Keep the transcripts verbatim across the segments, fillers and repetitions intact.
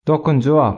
Dokuzuncu bab.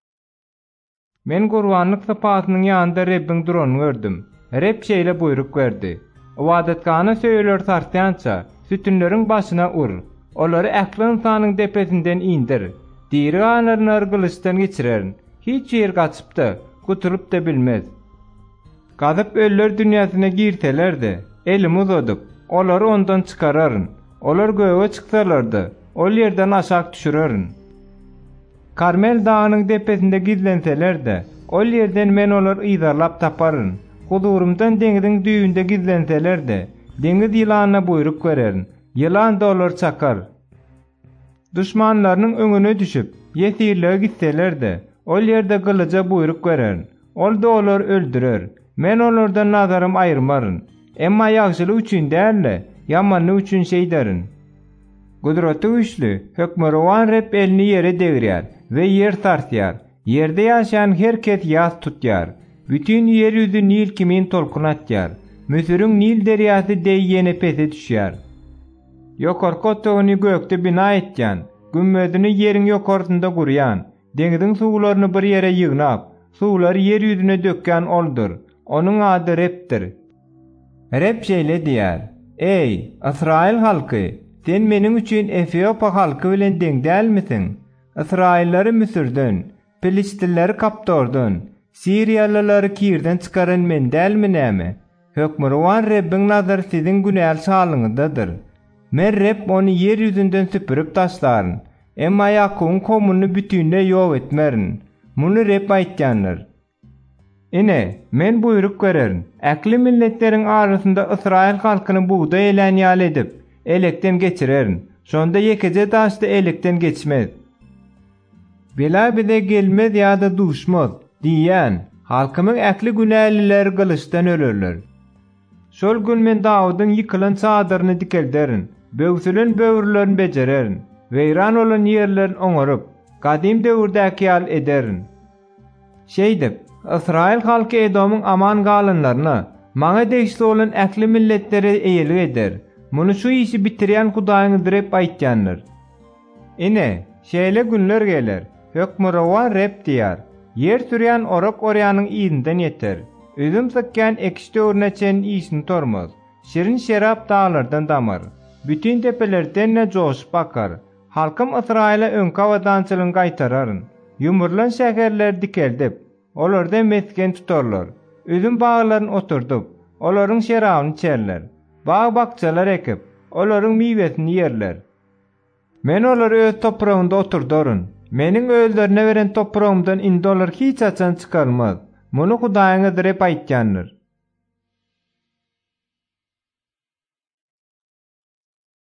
Men Gurbanlyk sapatynyň ýanynda Rebbiň duranyny gördüm. Reb şeýle buyruk berdi. Ibadetkana söýler tartýança, sütünleriň başyna ur. Olary äkli insanyň depesinden indir. Diri ganaryny ırgylystan geçirerin. Hiç ýer gaçypdy, guturup da bilmez. Gazyp öller dünýäsine girseler-de, elimi uzadyp, olary ondan çykararyn. Olar göwe çyksalardy, ol ýerden aşak düşürerin. Karmel dağının depesinde gizlenseler-de, ol yerden men olar ýyzarlap taparyn. Huzurumdan deňiziň düýünde gizlenseler-de, deňiz ýylanyna buyruk bererin. Ýylan da olar çakar. Düşmanlarynyň öňüne düşüp, ýesirlige gitseler-de, ol ýerde gylyja buyruk bererin. Ol da olar öldürer. Men olardan nazarym aýyrmaryn. Emma ýagşylyk üçin däl, ýamanlyk üçin şeýderin. Gudrety güýçli, hökmürowan Reb elini ýere degirýär we ýer tartýar. Ýerde ýaşaýan herkes ýaz tutýar. Bütün ýer ýüzi Nil kimin tolkun atýar. Müsürüň Nil derýasy deýýene pese düşýär. Ýokarky otagyny gökde bina etýän, gümmezini ýeriň ýokartynda gurýan, deňiziň suwlaryny bir ýere ýygnap, suwlary ýer ýüzüne dökýän oldur. Onuň ady Repdir. Rep şeýle diýär: Ey Israil halky, sen meniň üçin Efiopa halky bilen deň dälmisin? Israillary Müsürden, Filistinleri kapdordan, Siriýalylary kirden çykaran men dälmi näme? Hökmürowan Rebbiň nazary siziň günäl şalyňyzdadyr. Men Reb ony ýer ýüzünden süpürüp taşlaryn. Emma Ýakubyň komuny bütünle ýok etmerin. Muny Reb aýtýandyr. Ine, men buyruk bererin. Äkli milletleriň arasynda Israil halkyny buğda elen ýal edip, elekden geçirerin. Şonda ýekece taşda elekden geçmez. Bela bide gelmez ýa-da duşmaz diýen, halkymyň äkli günälileri gylyçdan ölerler. Şol gün men Dawydyň ýykylan çadyryny dikelderin, böwsülen böwürlerini bejererin, weýran olan ýerlerini oňaryp, gadim döwürdäki ýal ederin. Şeýdip, Israil halky Edomyň aman galynlaryna, maňa degişli olan äkli milletleri eýelik eder. Muny şu işi bitirýän Hudaýyňyz Reb aýtýandyr. Ine, şeýle günler geler. Hökmürowan Reb diýär: Yer sürýän orak orýanyň ýygynden ýeter. Üzüm sıkkän ekşi döwrüne çen işini tormaz. Şirin şerap dağlardan damar. Bütün tepelerden ne joşup bakar. Halkym Israila öňki awadançylygyny gaýtararyn. Ýumurlan şäherler dikeldip, olarda mesken tutarlar. Üzüm baglaryny oturdup, olaryň şerabyny içerler. Bağ bakçalar ekip, olaryň miwesini ýerler. Men olary öz toprağynda oturduryn. Meniň özlerine beren toprağymdan indi olar hiç açan çykarmaz. Muny Hudaýyňyz Reb aýtýandyr.